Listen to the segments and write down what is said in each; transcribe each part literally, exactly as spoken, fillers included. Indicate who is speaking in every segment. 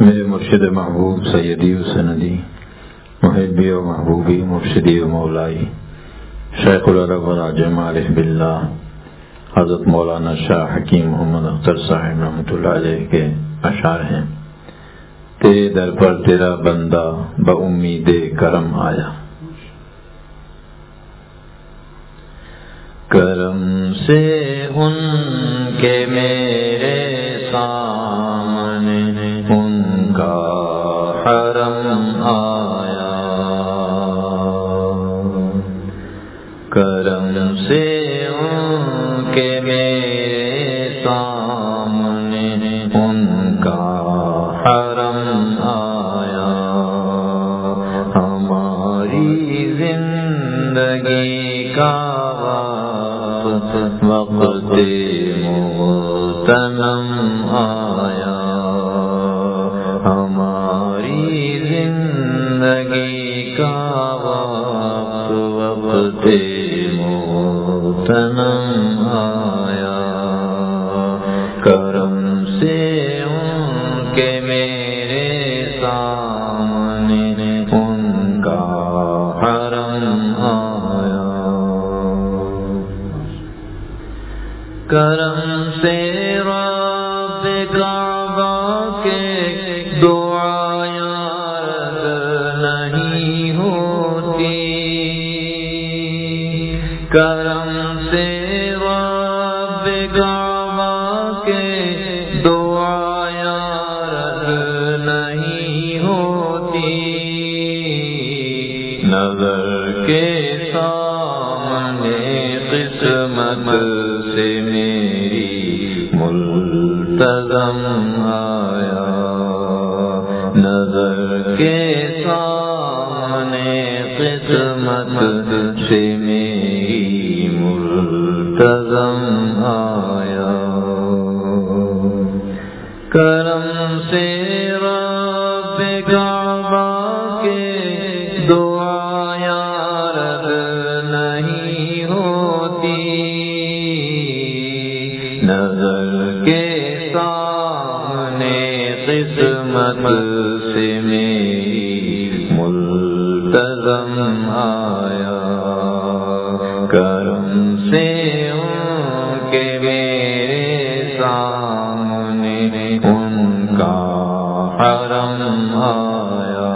Speaker 1: میرے مرشد محبوب سیدی و سندی محبی و محبوبی مرشدی و مولائی شیخ العرب والعجم عارف باللہ حضرت مولانا شاہ حکیم محمد اختر صاحب رحمۃ اللہ علیہ کے اشعار ہیں۔ تیرے در پر تیرا بندہ بامید کرم آیا، کرم سے ان کے میرے سامنے ان کا حرم آیا، کرم سے ان کے میرے سامنے ان کا حرم آیا، ہماری زندگی کا وقت مغتنم آیا، ہماری زندگی کا وقت وقت مغتنم آیا، کرم سے ان کے میرے سامنے ان کا حرم آیا، کرم سے رب کعبہ کے دعا یاد نہیں ہوتی، کرم سے رب کعبہ کے دعا یاد نہیں ہوتی، نظر کے سامنے قسمت سے میری ملتزم آیا، نظر کے سامنے قسمت سے میری ملتزم آیا، کرم سے رب کعبہ کے دعا یاد نہیں ہوتی، نظر کے سامنے قسمت سے میری ملتزم آیا، کرم سے ان کے میرے سامنے ان کا حرم آیا،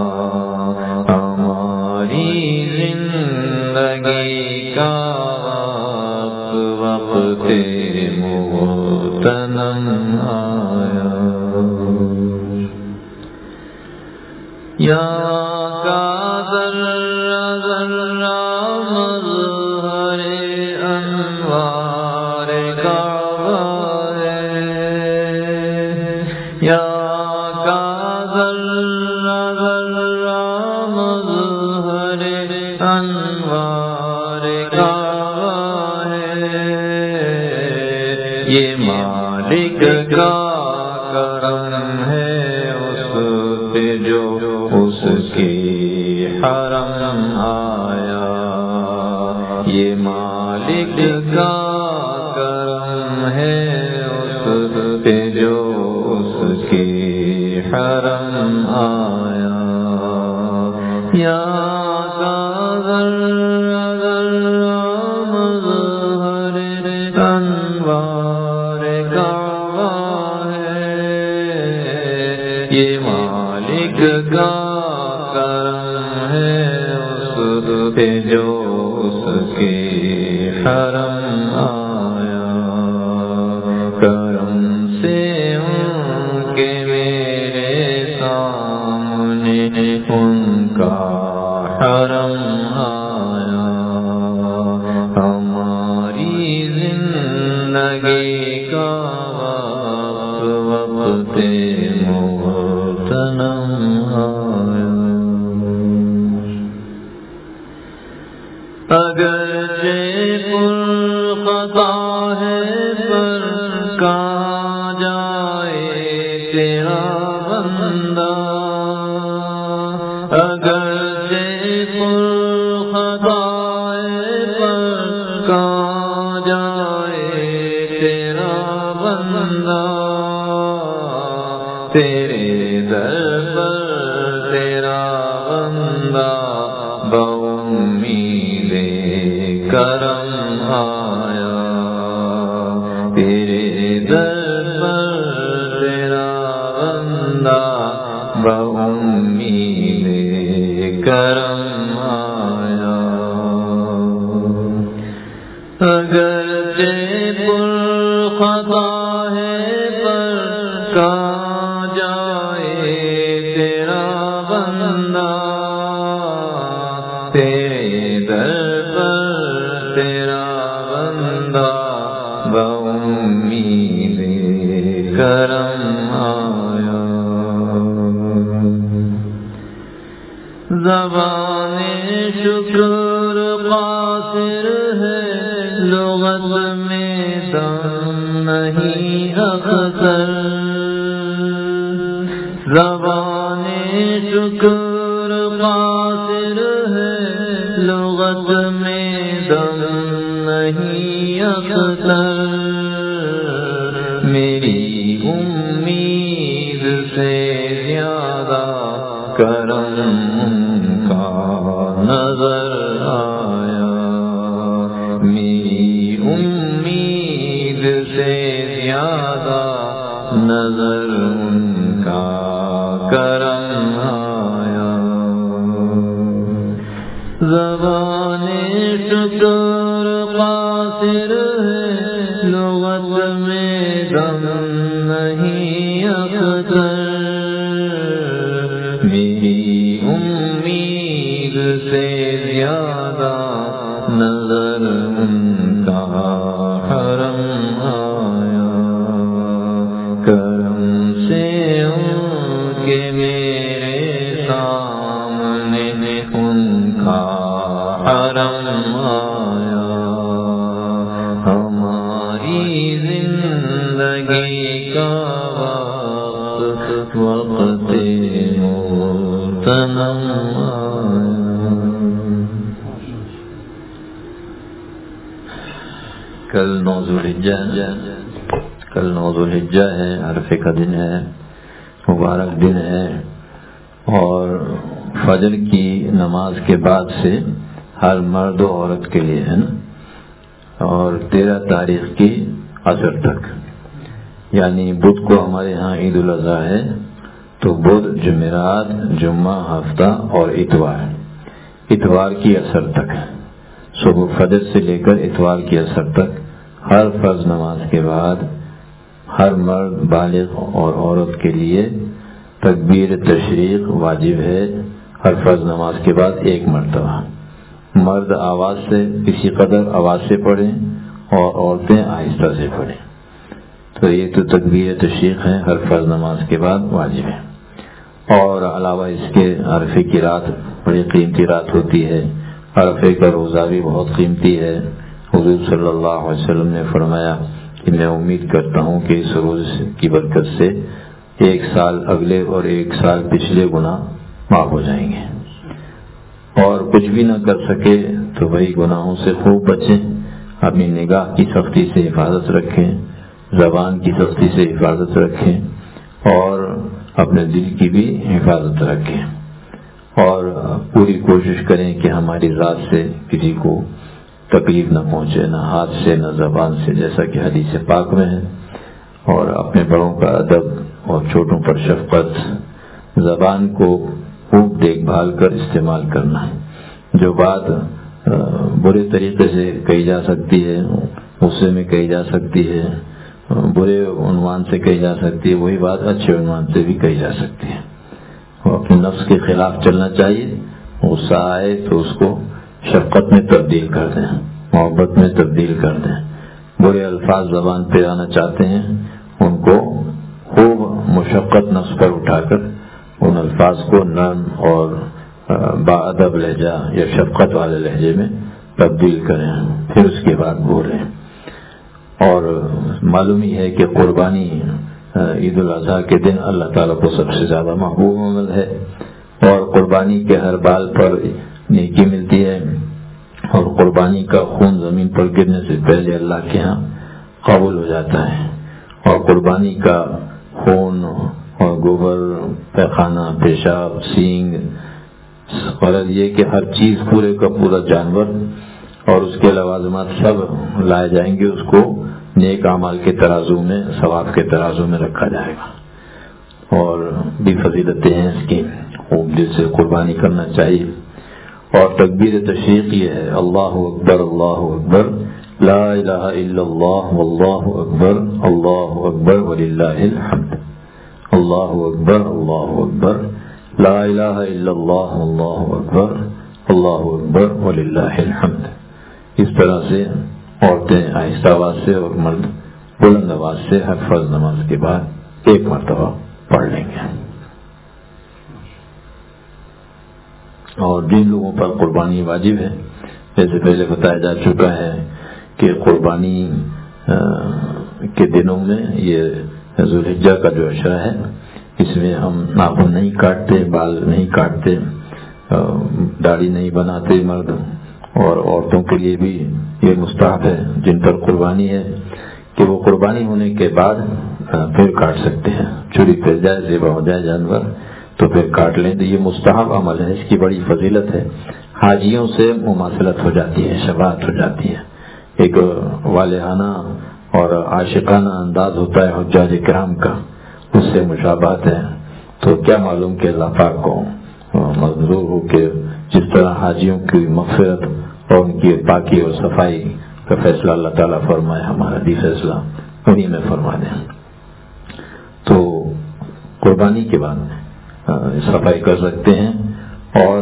Speaker 1: ہماری زندگی کا وقت مغتنم آیا، یہاں کا ذرہ ذرہ مظہر انوار کعبہ ہے، یہاں کا ذرہ ذرہ مظہر انوار کعبہ ہے، یہ مالک کا کرم ہے اس پہ جو اس کی حرم آیا، یہ مالک کا کرم ہے اس پہ جو اس کی حرم آیا، یہاں کا ذرہ ذرہ مظہر انوار کعبہ ہے، یہ مالک کا کرم ہے اس پہ جو اس کے حرم آیا، کرم سے ان کے میرے سامنے ان کا حرم آیا، ہماری زندگی کا وقت وقت مغتنم آیا، اگرچہ پر خطا ہے پر کہاں جائے تیرا بندہ، اگرچہ پر خطا ہے پر کہاں جائے تیرا بندہ، تیرے در پر تیرا بندہ بامید کرم آیا، تیرے در پر تیرا بندہ بامید کرم آیا، اگرچہ پر خطا ہے پر کہاں جائے تیرا بندہ، تیرے در پر تیرا بندہ بامید کرم آیا، زبان شکر قاصر ہے لغت میں دم نہیں اکثر، زبان شکر قاصر ہے لغت میں دم نہیں اکثر، میری امید سے زیادہ کرم کا نظر آیا، میری امید سے زیادہ نظر ان کا کرم آیا، زبان شکر قاصر ہے لغت میں دم نہیں اکثر، میری امید سے زیادہ نظر ان کا حرم آیا، کرم سے ان کے میرے سامنے ان کا حرم آیا، ہماری زندگی کا وقت وقت مغتنم آیا۔ کل نو ذوالحجہ کل نو ذوالحجہ ہے، عرفے کا دن ہے، مبارک دن ہے، اور فجر کی نماز کے بعد سے ہر مرد و عورت کے لیے ہے نا، اور تیرہ تاریخ کی عصر تک، یعنی بدھ کو ہمارے ہاں عید الاضحیٰ ہے، تو بدھ، جمعرات، جمعہ، ہفتہ اور اتوار، اتوار کی عصر تک، صبح فجر سے لے کر اتوار کی عصر تک ہر فرض نماز کے بعد ہر مرد، بالغ اور عورت کے لیے تکبیر تشریق واجب ہے، ہر فرض نماز کے بعد ایک مرتبہ، مرد آواز سے کسی قدر آواز سے پڑھیں اور عورتیں آہستہ سے پڑھیں، تو یہ تو تکبیر تشریق ہے، ہر فرض نماز کے بعد واجب ہے، اور علاوہ اس کے عرفے کی رات بڑی قیمتی رات ہوتی ہے، عرفے کا روزہ بھی بہت قیمتی ہے، حضور صلی اللہ علیہ وسلم نے فرمایا کہ میں امید کرتا ہوں کہ اس روز کی برکت سے ایک سال اگلے اور ایک سال پچھلے گناہ معاف ہو جائیں گے، اور کچھ بھی نہ کر سکے تو وہی گناہوں سے خوب بچیں، اپنی نگاہ کی سختی سے حفاظت رکھیں، زبان کی سختی سے حفاظت رکھیں، اور اپنے دل کی بھی حفاظت رکھیں، اور پوری کوشش کریں کہ ہماری ذات سے کسی کو تکلیف نہ پہنچے، نہ ہاتھ سے نہ زبان سے، جیسا کہ حدیث پاک میں ہے، اور اپنے بڑوں کا ادب اور چھوٹوں پر شفقت، زبان کو خوب دیکھ بھال کر استعمال کرنا، جو بات برے طریقے سے کہی جا سکتی ہے، غصے میں کہی جا سکتی ہے، برے عنوان سے کہی جا سکتی ہے، وہی بات اچھے عنوان سے بھی کہی جا سکتی ہے، اور اپنے نفس کے خلاف چلنا چاہیے، غصہ آئے تو اس کو شفقت میں تبدیل کر دیں، محبت میں تبدیل کر دیں، برے الفاظ زبان پہ آنا چاہتے ہیں ان کو خوب مشقت نفس پر اٹھا کر ان الفاظ کو نرم اور باادب لہجہ یا شفقت والے لہجے میں تبدیل کریں، پھر اس کے بعد بولیں۔ اور معلوم ہی ہے کہ قربانی عید الاضحیٰ کے دن اللہ تعالیٰ کو سب سے زیادہ محبوب عمل ہے، اور قربانی کے ہر بال پر نیکی ملتی ہے، اور قربانی کا خون زمین پر گرنے سے پہلے اللہ کے ہاں قبول ہو جاتا ہے، اور قربانی کا خون اور گوبر، پیخانہ، پیشاب، سینگ، غرض یہ کہ ہر چیز پورے کا پورا جانور اور اس کے لوازمات سب لائے جائیں گے، اس کو نیک اعمال کے ترازو میں، ثواب کے ترازو میں رکھا جائے گا. اور بھی فضیلتیں ہیں اس کی، خوب دل سے قربانی کرنا چاہیے. اور تکبیر تشریق یہ ہے، اللہ اکبر اللہ اکبر لا الہ الا اللہ واللہ اکبر اللہ اکبر وللہ الحمد. اللہ اکبر اللہ اکبر لا الہ الا اللہ واللہ اکبر اللہ اکبر وللہ الحمد. اس طرح سے عورتیں آہستہ آواز سے اور مرد بلند آواز سے ہر فرض نماز کے بعد ایک مرتبہ پڑھ لیں گے. اور جن لوگوں پر قربانی واجب ہے، جیسے پہلے بتایا جا چکا ہے کہ قربانی کے دنوں میں یہ ذوالحجہ کا جو عشرہ ہے، اس میں ہم ناخن نہیں کاٹتے، بال نہیں کاٹتے، داڑھی نہیں بناتے مرد. اور عورتوں کے لیے بھی یہ مستحب ہے جن پر قربانی ہے کہ وہ قربانی ہونے کے بعد پھر کاٹ سکتے ہیں. چوری پھر جائے، ذبح ہو جائے جانور تو پھر کاٹ لیں. تو یہ مستحب عمل ہے، اس کی بڑی فضیلت ہے. حاجیوں سے مماثلت ہو جاتی ہے، شفاعت ہو جاتی ہے. ایک والہانہ اور عاشقانہ انداز ہوتا ہے حجاج کرام کا، اس سے مشابہت ہے. تو کیا معلوم کہ اللہ پاک کو منظور ہو کہ جس طرح حاجیوں کی مغفرت اور ان کی پاکی اور صفائی کا فیصلہ اللہ تعالیٰ فرمائے، ہمارا بھی فیصلہ انہی میں فرما دیں. تو قربانی کے بعد صفائی کر سکتے ہیں. اور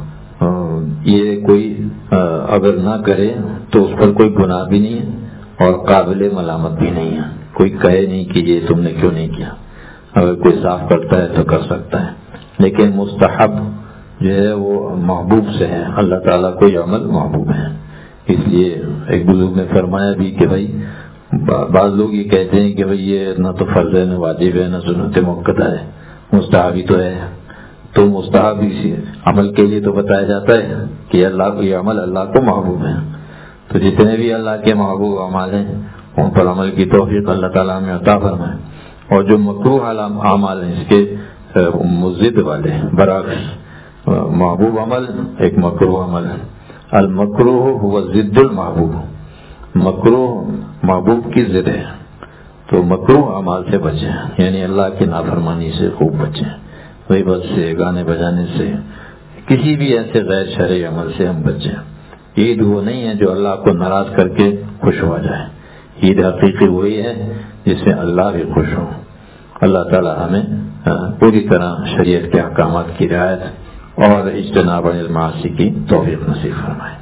Speaker 1: یہ کوئی اگر نہ کرے تو اس پر کوئی گناہ بھی نہیں ہے اور قابل ملامت بھی نہیں ہے. کوئی کہے نہیں کہ یہ تم نے کیوں نہیں کیا. اگر کوئی صاف کرتا ہے تو کر سکتا ہے، لیکن مستحب جو ہے وہ محبوب سے ہے. اللہ تعالیٰ کو یہ عمل محبوب ہے. اس لیے ایک بزرگ نے فرمایا بھی کہ بھائی بعض لوگ یہ کہتے ہیں کہ بھائی یہ نہ تو فرض ہے، نہ واجب ہے، نہ سنت مؤکدہ ہے، مستحب ہی تو ہے. تو مستحب اسی عمل کے لیے تو بتایا جاتا ہے کہ اللہ کو یہ عمل اللہ کو محبوب ہے. تو جتنے بھی اللہ کے محبوب اعمال ہیں ان پر عمل کی توفیق اللہ تعالیٰ ہمیں عطا فرمائے. اور جو مکروہ اعمال ہیں اس کے مزد والے برعکس، محبوب عمل ایک مکروہ عمل ہے. المکروہ هو ضد المحبوب، مکروہ محبوب کی ضد ہے. تو مکروہ اعمال سے بچیں، یعنی اللہ کی نافرمانی سے خوب بچیں، غیبت سے، گانے بجانے سے، کسی بھی ایسے غیر شرعی عمل سے ہم بچیں. عید وہ نہیں ہے جو اللہ کو ناراض کر کے خوش ہو جائے. عید حقیقی وہی ہے جس میں اللہ بھی خوش ہو. اللہ تعالی ہمیں پوری طرح شریعت کے احکامات کی رعایت اور اجتناب عن المعاصی کی توفیق نصیب فرمائے.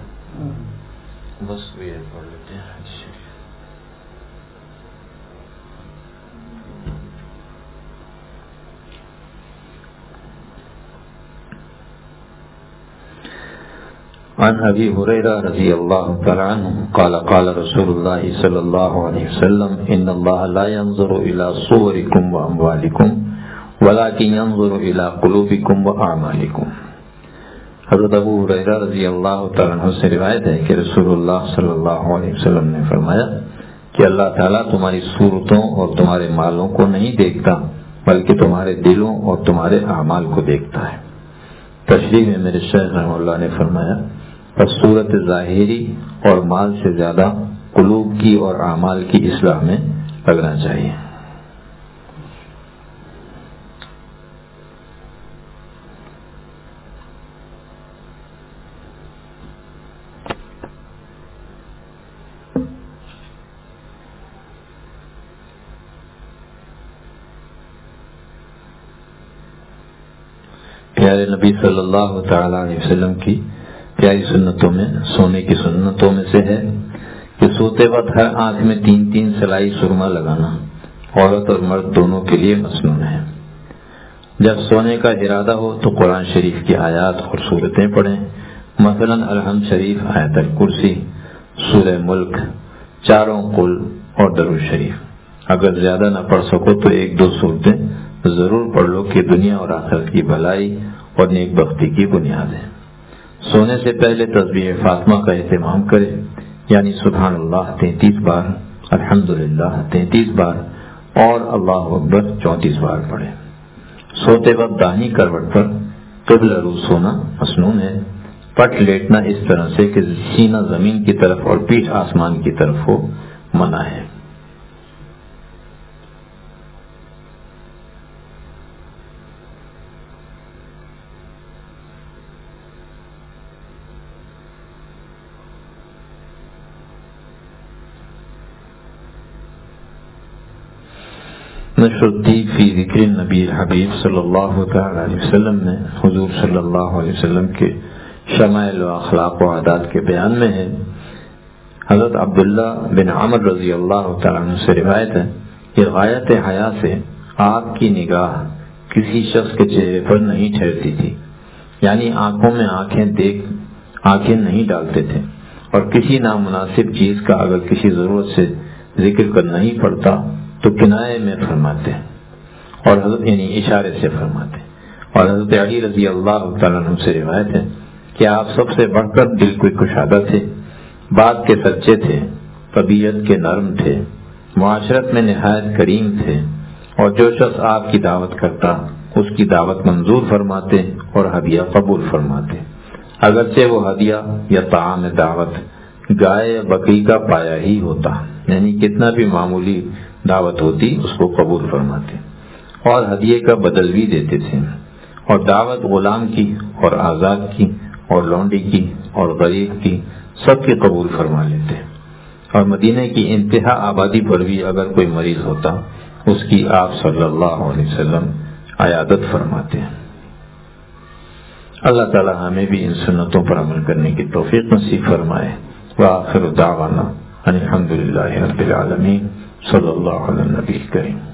Speaker 1: بس یہ پڑھ لیتے ہیں. عن ابی ہریرہ رضی اللہ تعالی عنہ قال قال رسول اللہ صلی اللہ علیہ وسلم ان اللہ لا ينظر الى صورکم واموالکم ولكن ينظر الى قلوبکم واعمالکم. حضرت ابو ہریرہ رضی اللہ تعالی عنہ سے روایت ہے کہ رسول اللہ صلی اللہ علیہ وسلم نے فرمایا کہ اللہ تعالیٰ تمہاری صورتوں اور تمہارے مالوں کو نہیں دیکھتا بلکہ تمہارے دلوں اور تمہارے اعمال کو دیکھتا ہے. تشریح میں میرے شیخ رحمہ اللہ نے فرمایا بس صورت ظاہری اور مال سے زیادہ قلوب کی اور اعمال کی اصلاح میں لگنا چاہیے. پیارے نبی صلی اللہ تعالی علیہ وسلم کی پیاری سنتوں میں سونے کی سنتوں میں سے ہے کہ سوتے وقت ہر آنکھ میں تین تین سلائی سرما لگانا عورت اور مرد دونوں کے لیے مسنون ہے. جب سونے کا ارادہ ہو تو قرآن شریف کی آیات اور صورتیں پڑھیں، مثلا الحمد شریف، آیت الکرسی، سورہ ملک، چاروں قل اور درود شریف. اگر زیادہ نہ پڑھ سکو تو ایک دو صورتیں ضرور پڑھ لو کہ دنیا اور آخرت کی بھلائی اور نیک بختی کی بنیاد ہے. سونے سے پہلے تسبیح فاطمہ کا اہتمام کرے، یعنی سبحان اللہ تینتیس بار، الحمدللہ تینتیس بار اور اللہ اکبر چونتیس بار پڑھے. سوتے وقت داہنی کروٹ پر قبلہ رو سونا مسنون ہے. پٹ لیٹنا اس طرح سے کہ سینہ زمین کی طرف اور پیٹھ آسمان کی طرف ہو منع ہے. نشر الدین فی ذکر نبی الحبیب صلی اللہ تعالی علیہ وسلم نے حضور صلی اللہ علیہ وسلم کے شمائل و اخلاق و عادات کے بیان میں ہے. حضرت عبداللہ بن عمر رضی اللہ تعالیٰ عنہ سے روایت ہے کہ غایت حیا سے آپ کی نگاہ کسی شخص کے چہرے پر نہیں ٹھہرتی تھی، یعنی آنکھوں میں آنکھیں دیکھ آنکھیں نہیں ڈالتے تھے، اور کسی نامناسب چیز کا اگر کسی ضرورت سے ذکر کرنا ہی پڑتا تو کنائے میں فرماتے اور حضرت یعنی اشارے سے فرماتے. اور حضرت علی رضی اللہ تعالیٰ عنہ سے روایت ہے کہ آپ سب سے بڑھ کر دل کو کشادہ تھے، بات کے سچے تھے، طبیعت کے نرم تھے، معاشرت میں نہایت کریم تھے، اور جو شخص آپ کی دعوت کرتا اس کی دعوت منظور فرماتے اور ہدیہ قبول فرماتے، اگرچہ وہ ہدیہ یا طعام دعوت گائے یا بکری کا پایا ہی ہوتا، یعنی کتنا بھی معمولی دعوت ہوتی اس کو قبول فرماتے، اور ہدیے کا بدل بھی دیتے تھے، اور دعوت غلام کی اور آزاد کی اور لونڈی کی اور غریب کی سب کی قبول فرما لیتے. اور مدینہ کی انتہا آبادی پر بھی اگر کوئی مریض ہوتا اس کی آپ صلی اللہ علیہ وسلم عیادت فرماتے ہیں. اللہ تعالی ہمیں بھی ان سنتوں پر عمل کرنے کی توفیق نصیب فرمائے. وآخر دعوانا ان الحمد للہ رب العالمین. صلی اللہ علیہ نبی کریم.